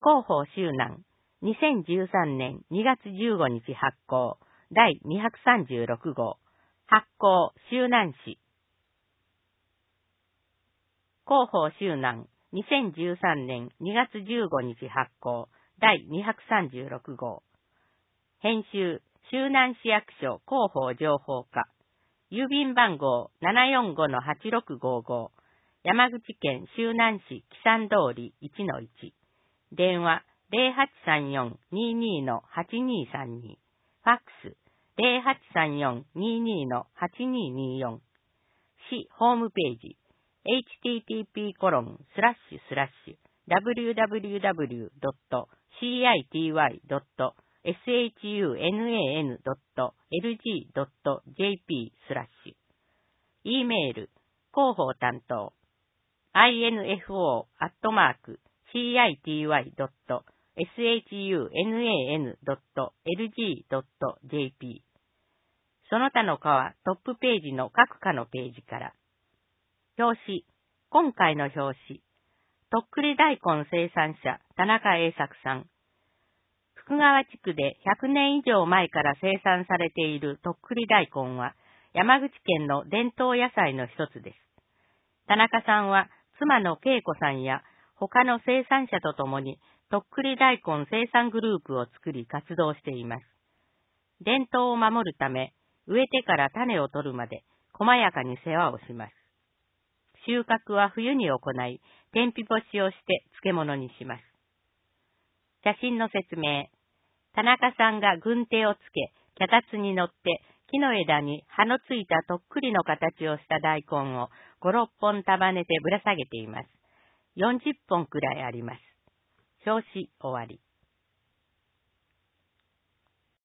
広報周南、2013年2月15日発行、第236号、発行周南市。広報周南、2013年2月15日発行、第236号。編集、周南市役所広報情報課。郵便番号 745-8655。山口県周南市木山通り 1-1。電話 0834-22-8232。ファックス 0834-22-8224。市ホームページ http://www.city.shunnan.lg.jp/。e メール、広報担当、info@city.shunnan.lg.jp。その他の課はトップページの各課のページから。表紙、今回の表紙、とっくり大根生産者、田中栄作さん。福川地区で100年以上前から生産されているとっくり大根は、山口県の伝統野菜の一つです。田中さんは、妻の恵子さんや他の生産者とともに、とっくり大根生産グループを作り活動しています。伝統を守るため、植えてから種を取るまで、細やかに世話をします。収穫は冬に行い、天日干しをして漬物にします。写真の説明。田中さんが軍手をつけ、脚立に乗って、木の枝に葉のついたとっくりの形をした大根を5、6本束ねてぶら下げています。40本くらいあります。表紙終わり。